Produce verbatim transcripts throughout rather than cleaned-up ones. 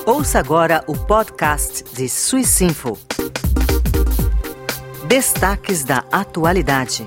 Ouça agora o podcast de Swissinfo. Destaques da atualidade.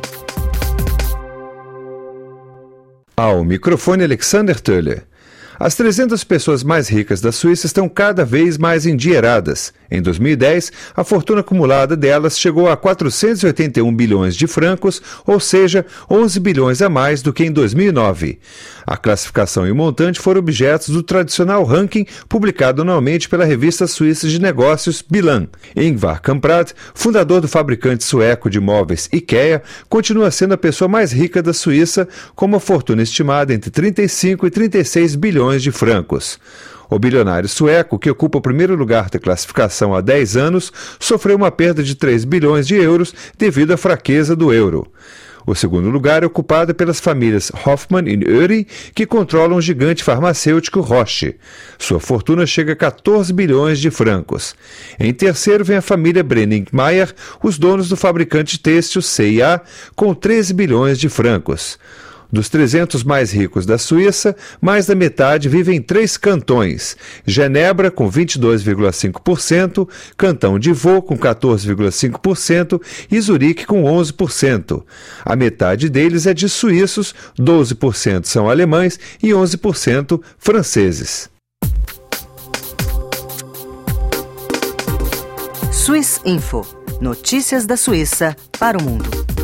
Ao microfone Alexander Töller. As trezentas pessoas mais ricas da Suíça estão cada vez mais endinheiradas. Em dois mil e dez, a fortuna acumulada delas chegou a quatrocentos e oitenta e um bilhões de francos, ou seja, onze bilhões a mais do que em dois mil e nove. A classificação e o montante foram objetos do tradicional ranking publicado anualmente pela revista suíça de negócios Bilan. Ingvar Kamprad, fundador do fabricante sueco de móveis IKEA, continua sendo a pessoa mais rica da Suíça, com uma fortuna estimada entre trinta e cinco e trinta e seis bilhões de francos. O bilionário sueco, que ocupa o primeiro lugar da classificação há dez anos, sofreu uma perda de três bilhões de euros devido à fraqueza do euro. O segundo lugar é ocupado pelas famílias Hoffmann e Öri, que controlam o gigante farmacêutico Roche. Sua fortuna chega a quatorze bilhões de francos. Em terceiro vem a família Brenningmeier, os donos do fabricante têxtil C e A, com treze bilhões de francos. Dos trezentos mais ricos da Suíça, mais da metade vive em três cantões: Genebra, com vinte e dois vírgula cinco por cento, Cantão de Vaud, com quatorze vírgula cinco por cento e Zurique, com onze por cento. A metade deles é de suíços, doze por cento são alemães e onze por cento franceses. Swissinfo. Notícias da Suíça para o mundo.